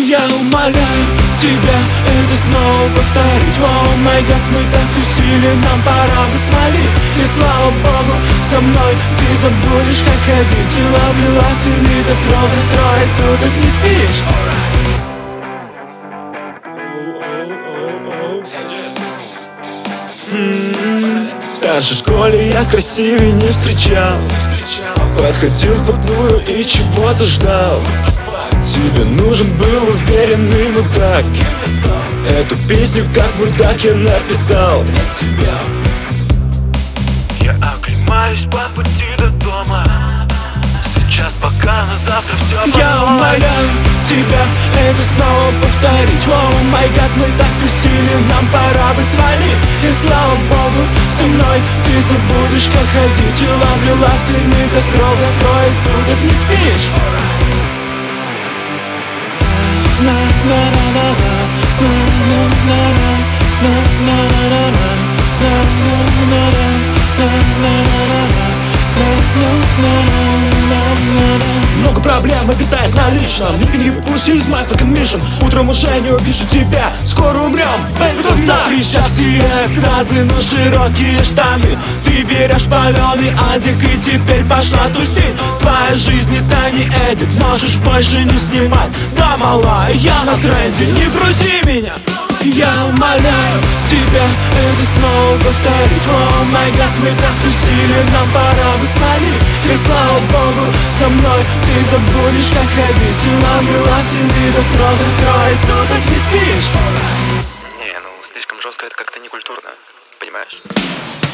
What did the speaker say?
Я умоляю тебя это снова повторить. О май гад, мы так тусили, нам пора бы свалить. И слава богу, со мной ты забудешь, как ходить. И ловлю ты не дотрогай, трое суток не спишь. В старшей школе я красивее не встречал. Подходил вплотную и чего-то ждал. Тебе нужен был уверенный мудак. Эту песню как мудак я написал. Я оклемаюсь по пути до дома. Сейчас пока, но завтра все Я умоляю тебя это снова повторить. О май гад, мы так тусили, нам пора бы свалить. И слава богу, со мной ты забудешь, как ходить. И ловлю ты не дотрогай, трое суток не спишь. Много проблем обитает на личном. You can hear pussy is my fucking mission. Утром уже не увижу тебя, скоро умрем. Baby, don't stop. И сейчас я сразу на широкие штаны. Ты берешь паленый адик и теперь пошла тусить. Твоя жизнь это не эдит, можешь больше не снимать. Да, мала, я на тренде, не грузи меня. Я умоляю тебя это снова повторить. О май гад, мы так тусили, нам пора бы свалить. И слава богу, со мной ты забудешь, как ходить. И ловлю ты не дотрогай, трое суток не спишь. Не, ну слишком жестко, это как-то не культурно, понимаешь?